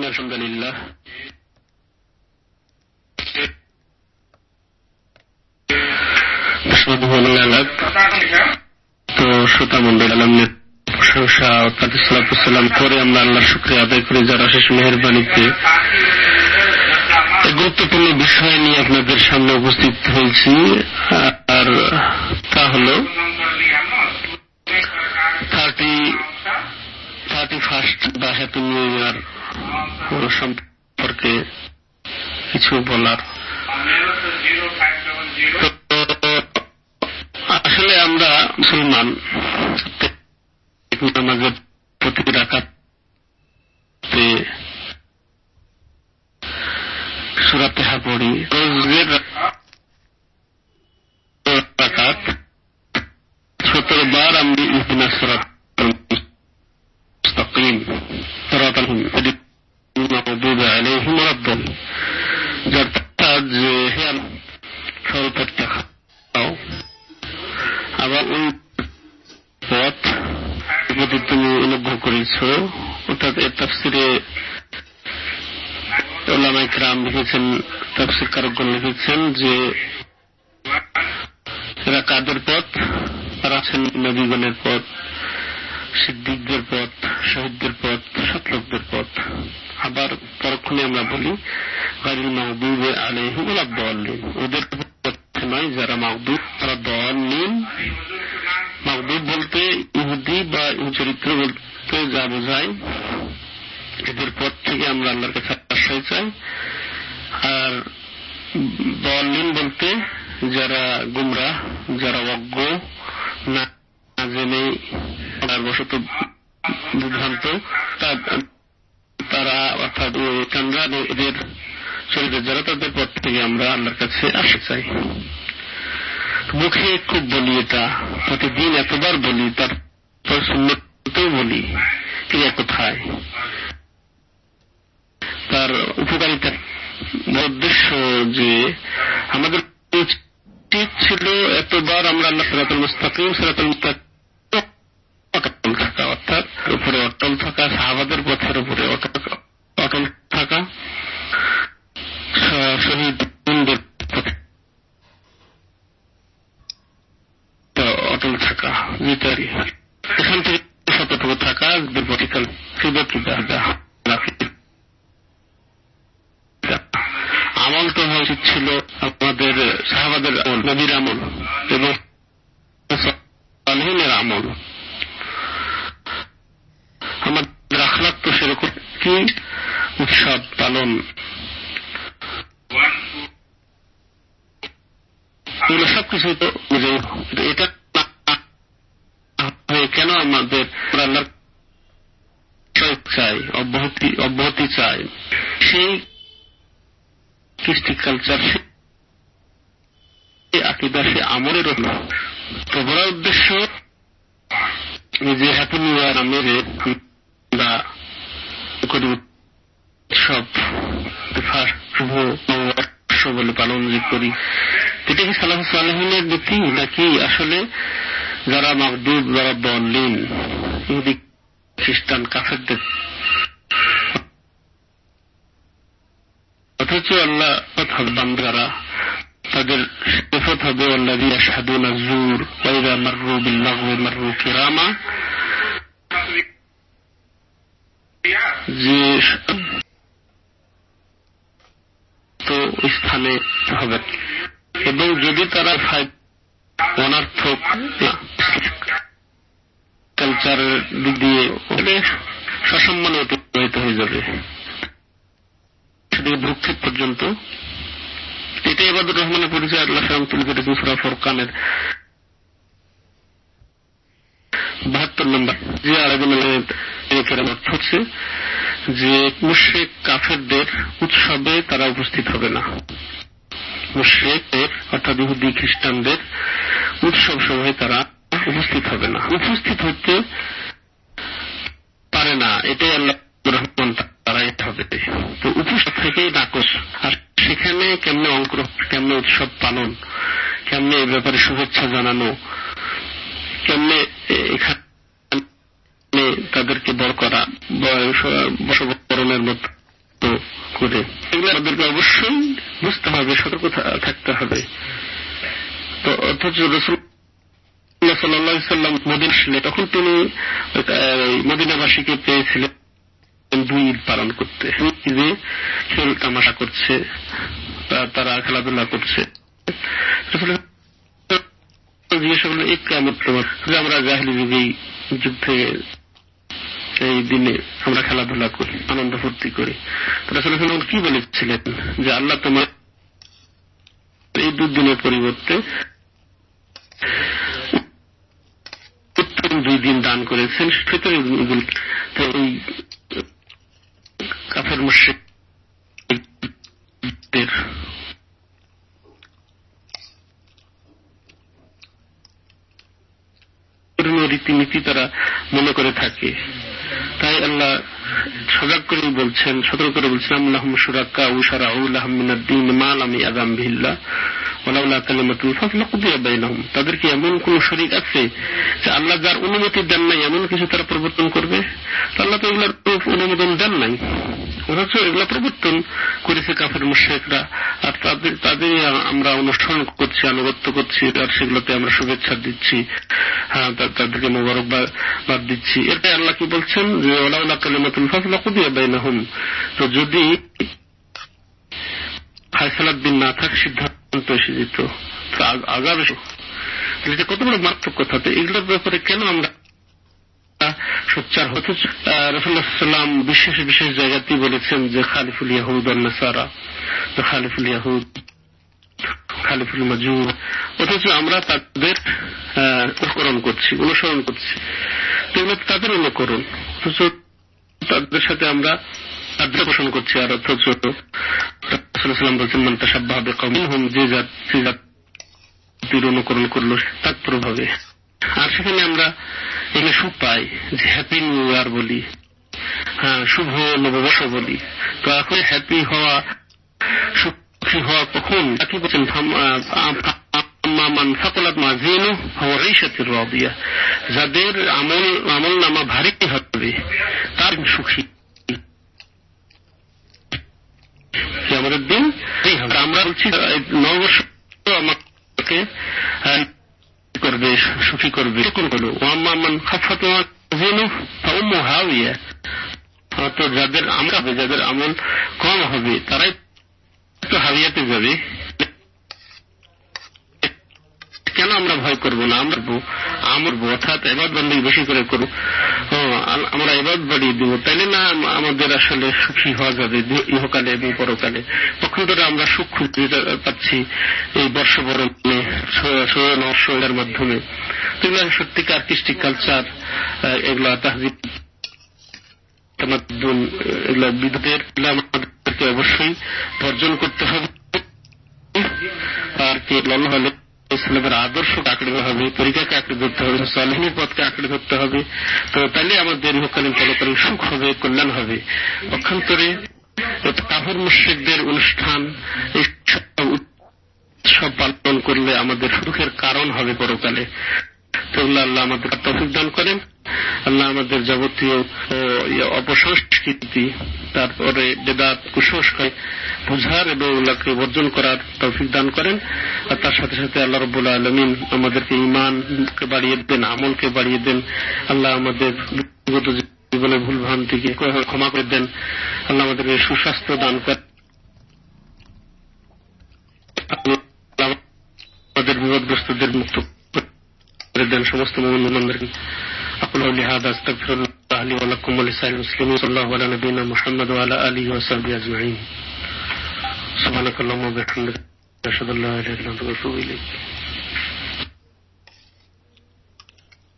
আলহামদুলিল্লাহ তো শ্রোতা মন্ডল আলমের প্রশংসা সালাম করে আমরা আল্লাহর শুকরিয়া আদায় করি যার অশেষ মেহেরবানিতে গুরুত্বপূর্ণ বিষয় নিয়ে আপনাদের সামনে উপস্থিত হয়েছি। আর তা হল 31st বা হ্যাপি নিউ ইয়ার সম্পর্কে কিছু বলার। আসলে আমরা মুসলমান নামাজের প্রতি রাকাতে সূরা ফাতিহা পড়ি, রোজের রাকাত 70 বার আমি ইহদিনাস সিরাতাল মুস্তাকিম সিরাতাল মাগদুবি আলাইহিম ওয়ালাদ-দাল্লিন, যার যে হে সর্বপ্রত্যক্ষ আবার ওই পথ যদি তুমি অনুগ্রহ করেছ। অর্থাৎ এর তাফসিরে উলামায়ে কেরাম লিখেছেন, তাফসির কারকগণ লিখেছেন যে এরা কাদের পথ? তারা আছেন নবীগণের পথ, সিদ্দিকদের পথ, শহীদদের পথ, সৎলোকদের পথ। আবার পরক্ষণে আমরা বলি গায়রুল মাগদুবি আলাইহিম ওয়ালাদ-দাল্লিন, ওদের পথে নয় যারা মাগদুব, তারা দাল্লিন। মাগদুব বলতে ইহুদি বা চরিত্র বলতে যা বোঝায়, এদের পথ থেকে আমরা আল্লাহর কাছে আশ্রয় চাই। আর দাল্লিন বলতে যারা গুমরাহ, যারা অজ্ঞ, না জেনে বশত বিভ্রান্ত, তারা অর্থাৎ এদের চরিত্র যারা, তাদের পথ থেকে আমরা আল্লাহর কাছে আশ্রয় চাই। মুখে খুব বলি, এটা প্রতিদিন এতবার বলি, তারপর সুন্নতেও বলি, ক্রিয়া কোথায়? তার উপকারিতার উদ্দেশ্য যে আমাদের উচিত ছিল এতবার আমরা আল্লাহ সিরাতাল মুস্তাকিম অটল থাকা, অর্থাৎ উপরে অটল থাকা, সাহাবাদের পথের উপরে অটল থাকা, শহীদদের পথে অটল থাকা, এখান থেকে সতর্ক থাকা, আমল তো হওয়া উচিত ছিল আমাদের সাহাবাদের নবীর আমল এবং সালেহিনের আমল। আমাদের আখলাক তো সেরকম কি উৎসব পালন, এগুলো সবকিছু তো এটা কেন আমাদের আল্লাহর চাই, অব্যাহতি চাই, সেই কৃষ্টি কালচার, সেই আকীদা, সে আমলের তো বড় উদ্দেশ্য যে হ্যাপি নিউ ইয়ার নামের আমরা করি উৎসব, শুভ নববর্ষ বলে পালন করি। এটা কি সালাফুস সালেহিনের নীতি নাকি আসলে যারা মাগদুব, যারা দাল্লিন, ইহুদি, খ্রিস্টান, কাফেরদের? অথচ আল্লাহ বান্দারা তাদের সিফাত হবে আল্লাযীনা ইয়াশহাদুনা যুর ওয়া ইযা মাররু বিল লাগwi মাররু কিরামা, যে তো স্থানে হবে। এবং যদি তারা অনার্থক কালচারের দিক দিয়ে সসম্মানে অতিবাহিত হয়ে যাবে, সেদিকে ভ্রুক্ষেপ পর্যন্ত। এটাই ইবাদুর রহমানের পরিচয় আল্লাহ তুলে করেছেন সূরা ফুরকানের 72 নম্বর যে আরেকজন অর্থ হচ্ছে যে মুশরিক কাফেরদের উৎসবে তারা উপস্থিত হবে না। মুশরিকদের অর্থাৎ ইহুদি খ্রিস্টানদের উৎসব সময়ে তারা উপস্থিত হবে না, উপস্থিত হতে পারে না। এটাই আল্লাহ রহমান, তারা এটা হবে। তো উপস্থিত থেকেই নাকচ। আর সেখানে কেমনে কেমনে উৎসব পালন, কেমনে এ ব্যাপারে শুভেচ্ছা জানানো, কেমনে এখানে তাদেরকে বড় করা, বর্ষবরণের মতো করে, এগুলো আমাদেরকে অবশ্যই বুঝতে হবে, সতর্ক থাকতে হবে। তো অথচ রাসূলুল্লাহ সাল্লাল্লাহু আলাইহি ওয়াসাল্লাম মদিনা আসলে তখন তিনি মদিনাবাসীকে পেয়েছিলেন দুই ঈদ পালন করতে, ঈদে খেল তামাশা করছে, তারা খেলাধুলা করছে। জিজ্ঞেস করলেন এই কিয়ামত যে আমরা জাহেলি যুগ থেকে এই দিনে আমরা খেলাধুলা করি, আনন্দ ফুর্তি করি, রাসূলুল্লাহ সাল্লাল্লাহু আলাইহি ওয়াসাল্লাম কি বলেছিলেন যে আল্লাহ তোমার এই দুদিনের পরিবর্তে উত্তম 2 দিন দান করেছেন, ফিতরের দিনগুলো। তো এই কাফের মুশরিকদের রীতিনীতি তারা মনে করে থাকে, তাই আল্লাহ সজাগ করে বলছেন, সতর্ক করে বলছেন আল্লাহুম শুরাকা ওয়া শারাউ লাহুম মিনাদ দীন মা লাম ইয়াযাম বিল্লাহ ওয়ালাউলা কালিমাতুল ফাসল কুদিয়া বাইনাহুম। তাদের কি এমন কোন শরীক আছে যে আল্লাহ যার অনুমতি দেন নাই এমন কিছু তারা প্রবর্তন করবে? আল্লাহ তো এগুলোর অনুমোদন দেন নাই, অথচ এগুলো প্রবর্তন করেছে কাফের মুশরিকরা, আর তাদের আমরা অনুসরণ করছি, আনুগত্য করছি, আর সেগুলোতে আমরা শুভেচ্ছা দিচ্ছি, তাদেরকে মোবারকবাদ দিচ্ছি। এটাই আল্লাহ কি বলছেন যে ওয়ালাউলা কালিমাতুল ফাসল কুদিয়া বাইনাহুম, তো যদি ফায়সালার দিন না থাক, সিদ্ধান্ত এসে যেত, আগাম এটা কত বড় মারাত্মক কথা। তো এগুলোর ব্যাপারে কেন আমরা সোচ্চার হতে? রাসূলুল্লাহ সাল্লাল্লাহু আলাইহি ওয়াসাল্লাম বিশেষ বিশেষ জায়গাতেই বলেছেন যে খালিফুল ইয়াহুদ ওয়ান নাসারা, খালিফুল ইয়াহুদ, খালিফুল মাজুস, অথচ আমরা তাদের অনুকরণ করছি, অনুসরণ করছি। তো এগুলো তাদের অনুকরণ, অথচ তাদের সাথে আমরা আদ্রা পোষণ করছি। আর অথচ রাসূলুল্লাহ সাল্লাল্লাহু আলাইহি ওয়াসাল্লাম বলেছেন মান তাশাব্বাহা বিকওমিন, যে জাতির অনুকরণ করলো তার প্রভাবে। আর সেখানে আমরা এখানে সুখ পাই যে হ্যাপি নিউ ইয়ার বলি, শুভ নববর্ষ বলি। তো এখন হ্যাপি হওয়া, সুখী হওয়া কখন? কি বলছেন মান সাকালাত মাযিনুহু ফাহুয়া ঈশাতুর রাদিয়া, যাদের আমল নামা ভারী হবে তার সুখী আমাদের দিন। আমরা বলছি নববর্ষ আমাকে করবে, সুখী করবে, কোন কোন ওয়াম্মান খাফাত মাযিনুহু ফাউম্মুহু হাওিয়া, তো যাদের আমল কম হবে তারাই তো হাবিয়াতে যাবে। কেন আমরা ভয় করব না? আমরা অর্থাৎ ইবাদত বন্দেগী বেশি করে করব, আমরা ইবাদত বাড়িয়ে দিব, তাইলে না আমাদের আসলে সুখী হওয়া যাবে ইহকালে এবং পরকালে। পক্ষান্তরে আমরা সুখ খুঁজে পাচ্ছি এই বর্ষবরণে, নববর্ষের মাধ্যমে। এগুলো সত্যিকার কৃষ্টি কালচার, এগুলা তাহজিব তামাদ্দুন, এগুলা বিধের আমাদেরকে অবশ্যই বর্জন করতে হবে। আর কি হলে ইসলামের আদর্শকে আঁকড়ে হবে, তরিকাকে আঁকড়ে ধরতে হবে, সালেহীর পথকে আঁকড়ে ধরতে হবে। তো তাহলে আমাদের ইহকালীন পরকালীন সুখ হবে, কল্যাণ হবে। পক্ষান্তরে কাফের মুশরিকদের অনুষ্ঠান, এই সব পালন করলে আমাদের সুখের কারণ হবে পরকালে। তো আল্লাহ আমাদের তৌফিক দান করেন। আল্লাহ আমাদের যাবতীয় অপসংস্কৃতি, তারপরে বেদাত, কুসংস্কার বুঝার এবং ওগুলোকে বর্জন করার তৌফিক দান করেন। আর তার সাথে সাথে আল্লাহ রাব্বুল আলামিন আমাদেরকে ঈমানকে বাড়িয়ে দেন, আমলকে বাড়িয়ে দেন। আল্লাহ আমাদের বিগত জীবনের ভুল ভ্রান্তিকে ক্ষমা করে দেন। আল্লাহ আমাদেরকে সুস্বাস্থ্য দান করেন, আমাদের বিপদগ্রস্তদের মুক্ত করে দেন, সমস্ত মুমিনদের। أقول قولي هذا أستغفر الله لي ولكم ولسائر المسلمين. صلى الله على نبينا محمد وعلى آله وصحبه أجمعين. سبحانك اللهم وبحمدك أشهد أن لا إله إلا أنت أستغفرك وأتوب إليك.